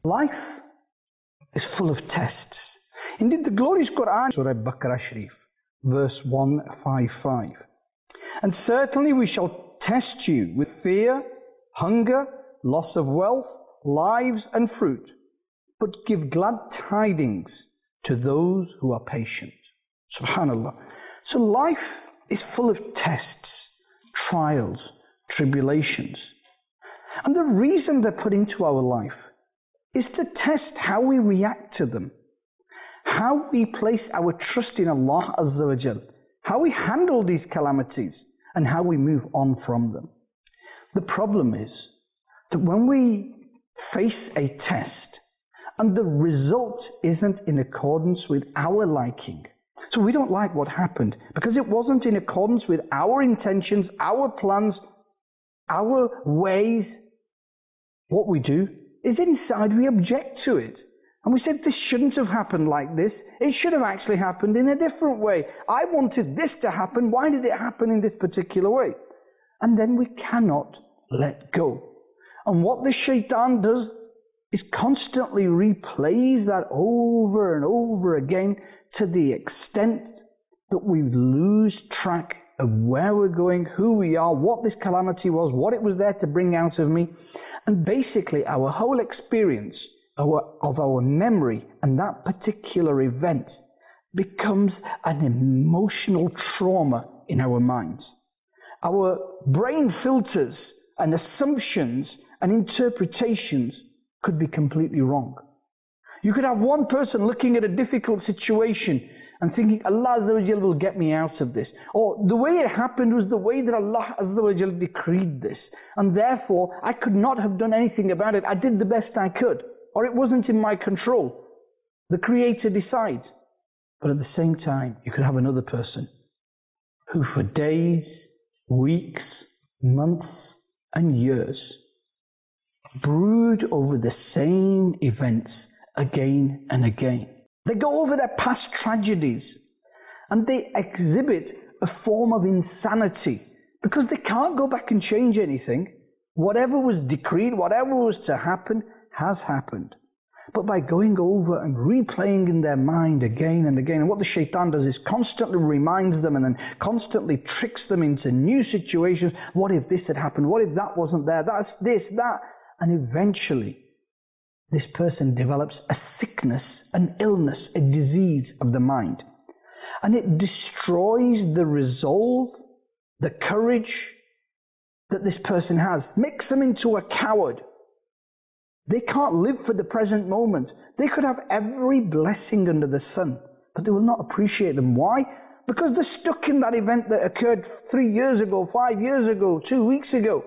Life is full of tests. Indeed, the glorious Quran, Surah Baqarah Sharif, verse 155. And certainly we shall test you with fear, hunger, loss of wealth, lives and fruit, but give glad tidings to those who are patient. Subhanallah. So life is full of tests, trials, tribulations. And the reason they're put into our life is to test how we react to them, how we place our trust in Allah Azza wa Jal, how we handle these calamities, and how we move on from them. The problem is that when we face a test and the result isn't in accordance with our liking, so we don't like what happened because it wasn't in accordance with our intentions, our plans, our ways, what we do is inside we object to it. And we said this shouldn't have happened like this. It should have actually happened in a different way. I wanted this to happen. Why did it happen in this particular way? And then we cannot let go. And what the shaitan does is constantly replays that over and over again to the extent that we lose track of where we're going, who we are, what this calamity was, what it was there to bring out of me. And basically our whole experience of our memory and that particular event becomes an emotional trauma in our minds. Our brain filters and assumptions and interpretations could be completely wrong. You could have one person looking at a difficult situation and thinking, Allah Azza wa Jal will get me out of this. Or the way it happened was the way that Allah Azza wa Jal decreed this. And therefore, I could not have done anything about it. I did the best I could. Or it wasn't in my control. The Creator decides. But at the same time, you could have another person who for days, weeks, months, and years brood over the same events again and again. They go over their past tragedies and they exhibit a form of insanity because they can't go back and change anything. Whatever was decreed, whatever was to happen, has happened. But by going over and replaying in their mind again and again, and what the shaitan does is constantly reminds them and then constantly tricks them into new situations. What if this had happened? What if that wasn't there? That's this, that. And eventually, this person develops a sickness, an illness, a disease of the mind. And it destroys the resolve, the courage that this person has. Makes them into a coward. They can't live for the present moment. They could have every blessing under the sun, but they will not appreciate them. Why? Because they're stuck in that event that occurred 3 years ago, 5 years ago, 2 weeks ago.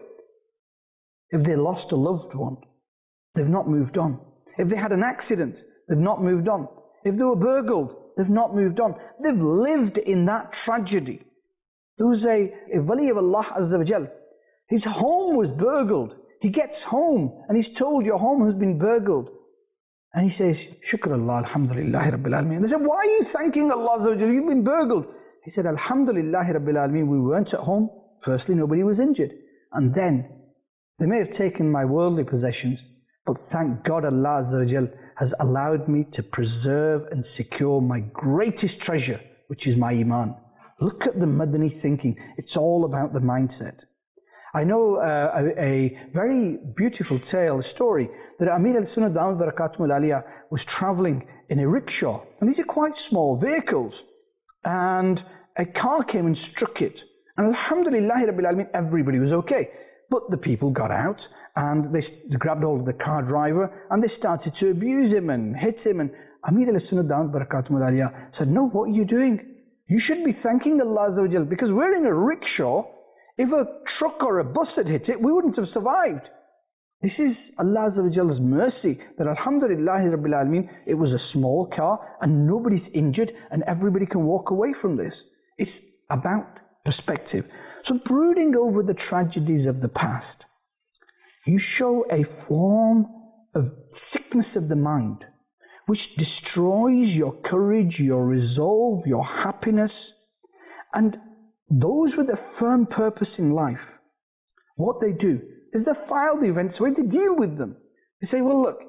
If they lost a loved one, they've not moved on. If they had an accident, they've not moved on. If they were burgled, they've not moved on. They've lived in that tragedy. There was a wali of Allah Azza wa Jal. His home was burgled. He gets home and he's told, your home has been burgled. And he says, Shukr Allah, Alhamdulillahi Rabbil Alameen. They said, why are you thanking Allah Azza wa Jal? You've been burgled. He said, Alhamdulillahi Rabbil Alameen. We weren't at home. Firstly, nobody was injured. And then, they may have taken my worldly possessions, but thank God Allah Azza wa Jal has allowed me to preserve and secure my greatest treasure, which is my Iman. Look at the Madani thinking. It's all about the mindset. I know a very beautiful tale, a story, that Amir al-Sunnah Dawud Barakatuh al-Aliyah was traveling in a rickshaw. And these are quite small vehicles. And a car came and struck it. And Alhamdulillah Rabbil Alameen, everybody was okay. But the people got out and they grabbed hold of the car driver and they started to abuse him and hit him. And Amir al-Sunnah Dawud Barakatuh al-Aliyah said, no, what are you doing? You should be thanking Allah Azza wa Jal because we're in a rickshaw. If a truck or a bus had hit it, we wouldn't have survived. This is Allah Azza wa Jal's mercy that Alhamdulillah Rabbil Alameen, it was a small car and nobody's injured and everybody can walk away from this. It's about perspective. So brooding over the tragedies of the past, you show a form of sickness of the mind which destroys your courage, your resolve, your happiness. And those with a firm purpose in life, what they do is they file the events where they deal with them. They say, well look,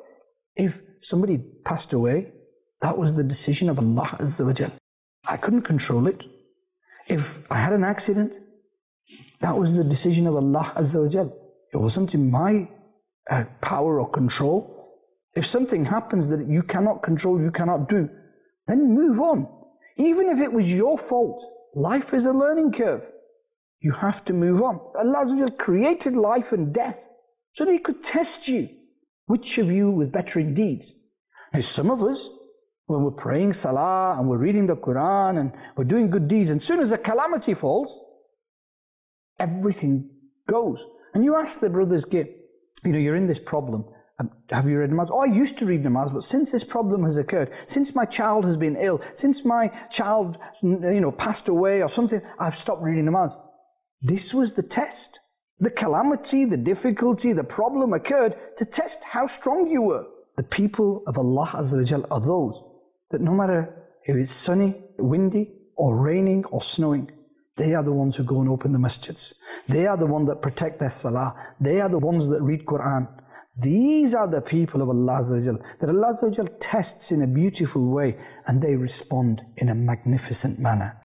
If somebody passed away, that was the decision of Allah Azza wa Jal. I couldn't control it. If I had an accident, that was the decision of Allah Azza wa Jal. It wasn't in my power or control. If something happens that you cannot control, you cannot do, then move on. Even if it was your fault, life is a learning curve. You have to move on. Allah Azza wa Jal created life and death so that He could test you. Which of you was better in deeds? Now, some of us, when we're praying salah and we're reading the Quran and we're doing good deeds, and as soon as a calamity falls, everything goes. And you ask the brothers, you're in this problem. Have you read namaz? Oh, I used to read namaz, but since this problem has occurred, since my child has been ill, since my child, passed away or something, I've stopped reading namaz. This was the test. The calamity, the difficulty, the problem occurred to test how strong you were. The people of Allah Azza wa Jal are those that no matter if it's sunny, windy, or raining, or snowing, they are the ones who go and open the masjids. They are the ones that protect their salah. They are the ones that read Quran. These are the people of Allah Azza wa Jal, that Allah Azza wa Jal tests in a beautiful way, and they respond in a magnificent manner.